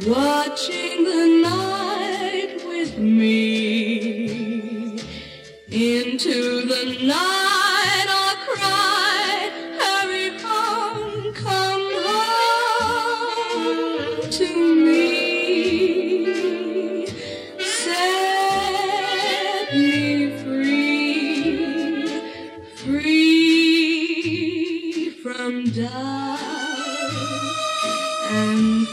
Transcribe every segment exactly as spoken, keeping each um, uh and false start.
watching the night with me. Into the night I'll cry, hurry home, come home to me. Set me free, free from doubt and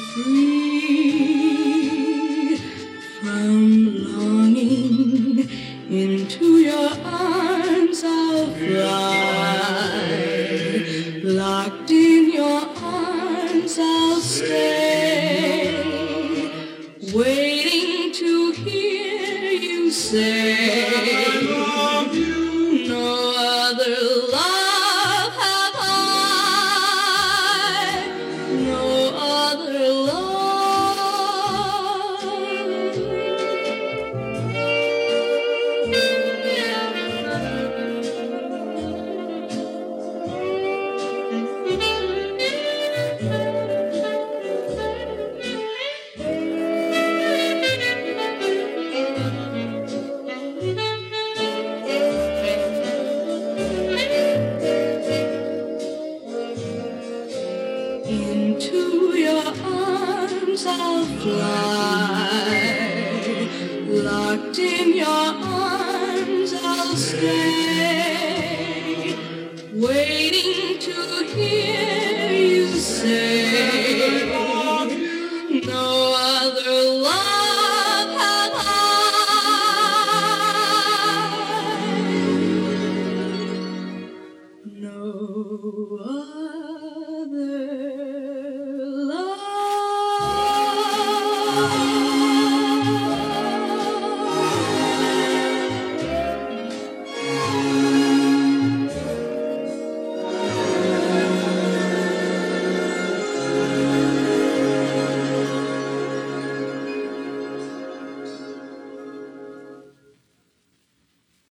free from longing. Into your arms I'll fly, locked in your arms I'll stay, waiting to hear you say, I love you. No other love have I, no other love. Into your arms I'll fly, locked in your arms I'll stay, waiting to hear you say,